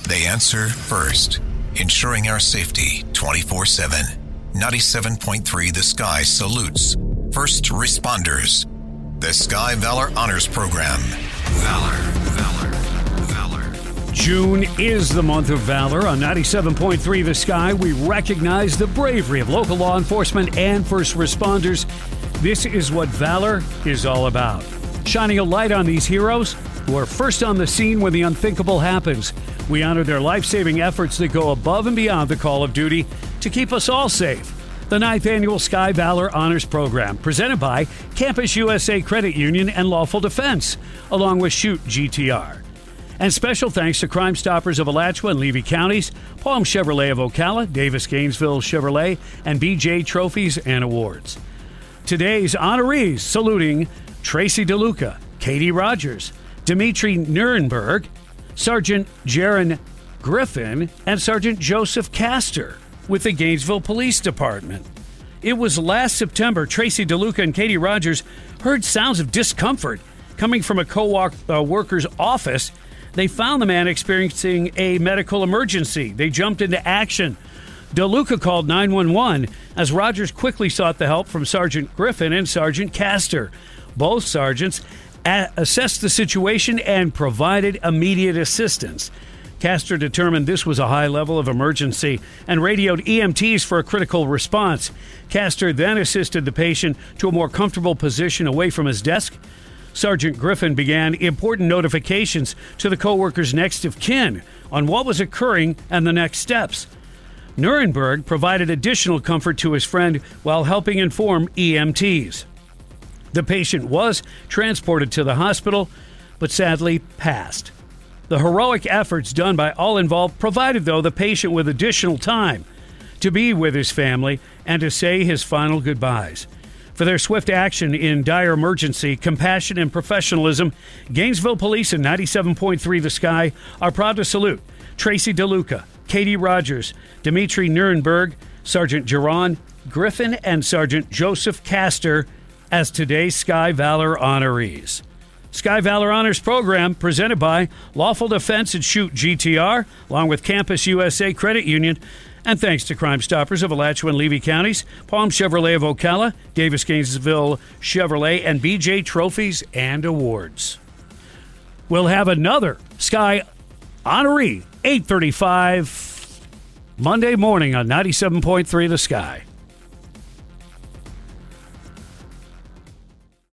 They answer first, ensuring our safety 24/7. 97.3 The Sky salutes first responders. The Sky Valor Honors Program. Valor. June is the month of valor. On 97.3 The Sky, we recognize the bravery of local law enforcement and first responders. This is what valor is all about. Shining a light on these heroes who are first on the scene when the unthinkable happens. We honor their life-saving efforts that go above and beyond the call of duty to keep us all safe. The 9th Annual Sky Valor Honors Program, presented by Campus USA Credit Union and Lawful Defense, along with Shoot GTR. And special thanks to Crime Stoppers of Alachua and Levy Counties, Palm Chevrolet of Ocala, Davis Gainesville Chevrolet, and BJ Trophies and Awards. Today's honorees saluting Tracy DeLuca, Katie Rogers, Dimitri Nuremberg, Sergeant Jaron Griffin, and Sergeant Joseph Castor with the Gainesville Police Department. It was last September Tracy DeLuca and Katie Rogers heard sounds of discomfort coming from a co-worker's office. They found the man experiencing a medical emergency. They jumped into action. DeLuca called 911 as Rogers quickly sought the help from Sergeant Griffin and Sergeant Castor. Both sergeants assessed the situation and provided immediate assistance. Castor determined this was a high level of emergency and radioed EMTs for a critical response. Castor then assisted the patient to a more comfortable position away from his desk. Sergeant Griffin began important notifications to the co-worker's next of kin on what was occurring and the next steps. Nuremberg provided additional comfort to his friend while helping inform EMTs. The patient was transported to the hospital, but sadly passed. The heroic efforts done by all involved provided, though, the patient with additional time to be with his family and to say his final goodbyes. For their swift action in dire emergency, compassion, and professionalism, Gainesville Police and 97.3 The Sky are proud to salute Tracy DeLuca, Katie Rogers, Dimitri Nuremberg, Sergeant Jaron Griffin, and Sergeant Joseph Castor as today's Sky Valor honorees. Sky Valor Honors Program presented by Lawful Defense and Shoot GTR, along with Campus USA Credit Union, and thanks to Crime Stoppers of Alachua and Levy Counties, Palm Chevrolet of Ocala, Davis Gainesville Chevrolet, and BJ Trophies and Awards. We'll have another Sky honoree, 8:35 Monday morning on 97.3 The Sky.